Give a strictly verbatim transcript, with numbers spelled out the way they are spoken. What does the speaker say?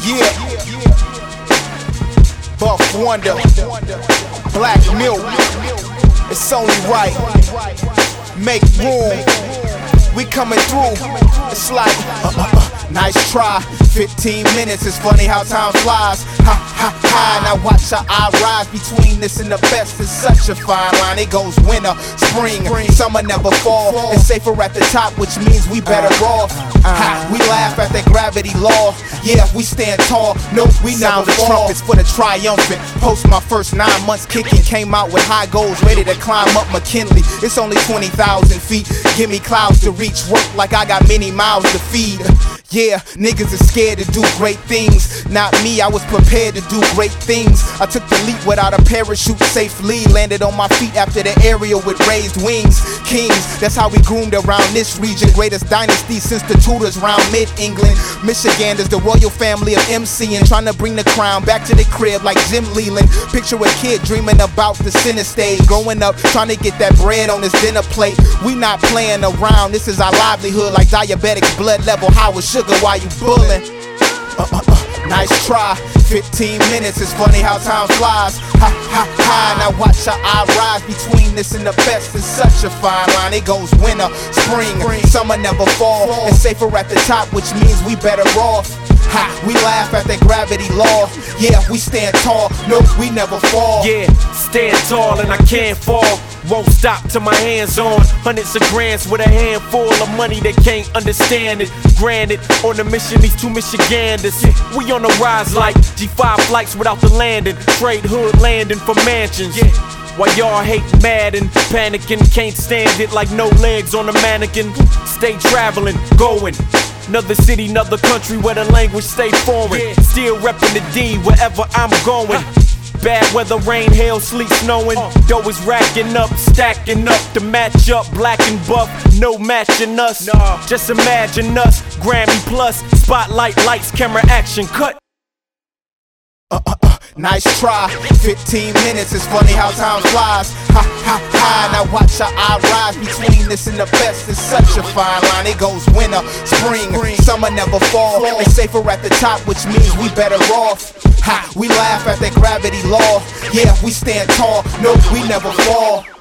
Yeah, Buff Wonder, Black Milk. It's only right. Make room. We coming through. It's like uh, uh, uh, nice try. Fifteen minutes. It's funny how time flies. Ha ha ha. Now watch how I rise between this and the best. It's such a fine line. It goes winter, spring, summer never fall. It's safer at the top, which means we better off. Ha, we laugh at that gravity law. Yeah, we stand tall. No, we never fall. The trumpets for the triumphant. Post my first nine months kicking. Came out with high goals, ready to climb up McKinley. It's only twenty thousand feet. Give me clouds to reach. Work like I got many mouths to feed. Yeah, niggas are scared to do great things. Not me, I was prepared to do great things. I took the leap without a parachute safely. Landed on my feet after the aerial with raised wings. Kings, that's how we groomed around this region. Greatest dynasty since the Tudors round mid-England. Michiganders, the royal family of MCing. Trying to bring the crown back to the crib like Jim Leland. Picture a kid dreaming about the center stage. Growing up, trying to get that bread on his dinner plate. We not playing around, this is our livelihood. Like diabetic blood level, high with sugar while you bullin'. Uh, uh, uh, nice try. Fifteen minutes, it's funny how time flies. Ha ha ha. Now watch how I rise between this and the best. It's such a fine line. It goes winter, spring, summer never fall. It's safer at the top, which means we better off. Ha, we laugh at that gravity law. Yeah, we stand tall. No, we never fall. Yeah, stand tall and I can't fall. Won't stop till my hands on hundreds of grands with a handful of money. They can't understand it. Granted, on the mission, these two Michiganders. We on the rise like G five flights without the landing. Trade hood landing for mansions. While y'all hating, mad and panicking, can't stand it like no legs on a mannequin. Stay traveling, going. Another city, another country where the language stay foreign. Still repping the D wherever I'm going. Bad weather, rain, hail, sleet, snowing. Dough is racking up, stacking up to match up. Black and buff, no matching us. Just imagine us, Grammy plus, spotlight, lights, camera, action, cut. Uh, uh, uh, nice try. Fifteen minutes, it's funny how time flies. Ha ha ha. Now watch how I rise between this and the best. It's such a fine line. It goes winter, spring, summer never fall. It's safer at the top, which means we better off. Ha, we laugh at that gravity law. Yeah, we stand tall. No, we never fall.